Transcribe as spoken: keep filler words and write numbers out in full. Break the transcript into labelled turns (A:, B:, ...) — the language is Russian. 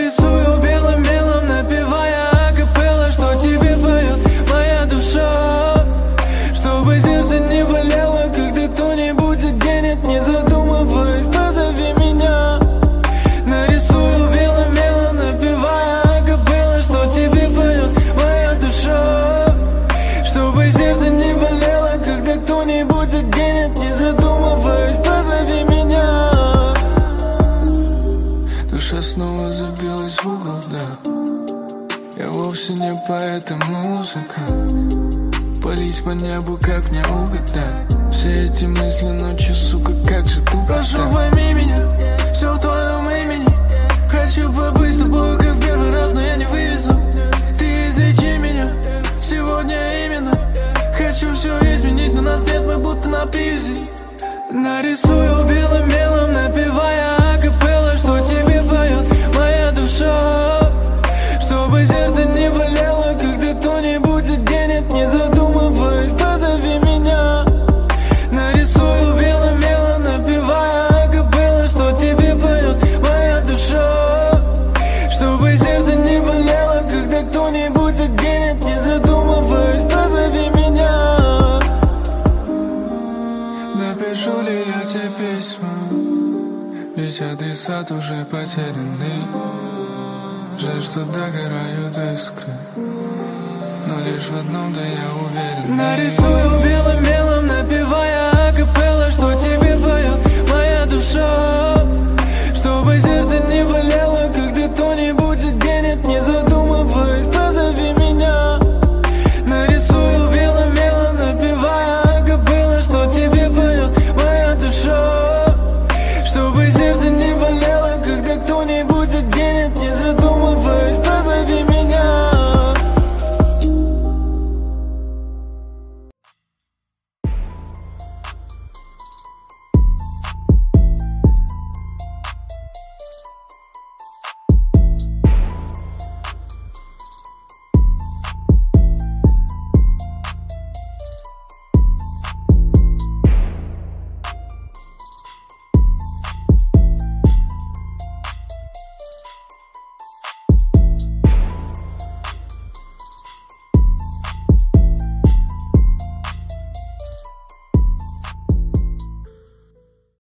A: Нарисую белым мелом, напевая акапелла, что тебе поет моя душа. Чтобы сердце не болело, когда кто-нибудь оденет, не задумываясь, позови меня. Нарисую белым мелом, напевая акапелла, что тебе поет моя душа. Чтобы сердце не болело, когда кто-нибудь оденет, не задумываясь, позови меня. Душа снова забилась в угол, да. Я вовсе не поэт, а музыка. Палить по небу, как мне угадать. Все эти мысли ночью, сука, как же тупо. Прошу, пойми меня, все в твоем имени. Хочу побыть с тобой, как в первый раз, но я не вывезу. Ты излечи меня, сегодня именно. Хочу все изменить, но нас нет, мы будто на привязи. Нарисую белым мелом, напевая акапелла, что тебе поет моя душа. Чтобы сердце не болело, когда кто-нибудь оденет, не задумываясь, позови меня. Нарисую белым мелом, напевая акапелла, что тебе поет моя душа. Чтобы сердце не болело, когда кто-нибудь оденет, не задумываясь, позови меня. Напишу ли я тебе письма, ведь адресат уже потерянный. Жаль, что догорают искры, но лишь в одном-то я уверен. Нарисую белым мелом, напевая акапелла, что